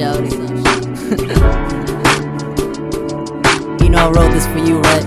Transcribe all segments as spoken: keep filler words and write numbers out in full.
shawty? You know I wrote this for you, right?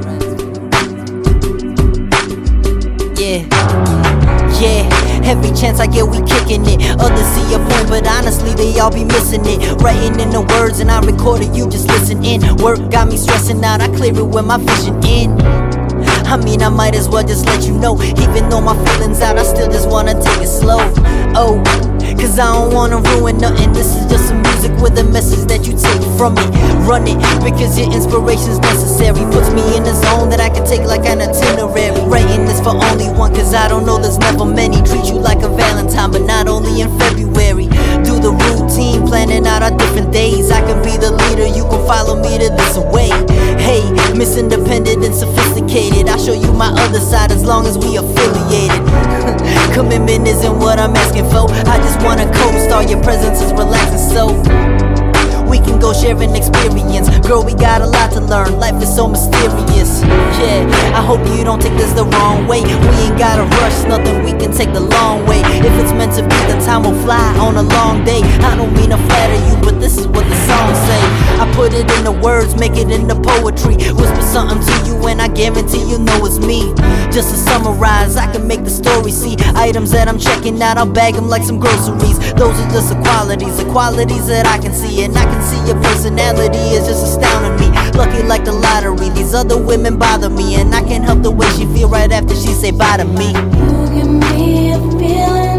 Yeah, yeah, every chance I get we kicking it. Others see a point but honestly they all be missing it. Writing in the words and I record it, you just listen in. Work got me stressing out, I clear it with my vision in. I mean I might as well just let you know, even though my feelings out I still just wanna take it slow. Oh, cause I don't wanna ruin nothing. This is just some music with a message that you take from it. Run it, because your inspiration's necessary. Puts me in a zone that I can take like an itinerary. Writing this for only one, cause I don't know there's never many. Treat you like a Valentine, but not only in February. Do the routine, planning out our different days. I can be the leader, you can follow me to this way. Hey, Miss Independent and Sophisticated, I'll show you my other side as long as we affiliated. Commitment isn't what I'm asking for, I just wanna co-star, your presence is relaxing so we can go share an experience. Girl, we got a lot to learn, life is so mysterious. Yeah, I hope you don't take this the wrong way. We ain't gotta rush, nothing, we can take the long way. If it's meant to be, the time will fly on a long day. I don't mean to flatter you, but this is what the songs say. I put it in the words, make it into poetry. Whisper something to you and I guarantee you know it's me. Just to summarize, I can make the story see. Items that I'm checking out, I'll bag them like some groceries. Those are just the qualities, the qualities that I can see. And I can see your personality is just astounding me. Lucky like the lottery, these other women bother me. And I can't help the way she feel right after she say bye to me. You give me a feeling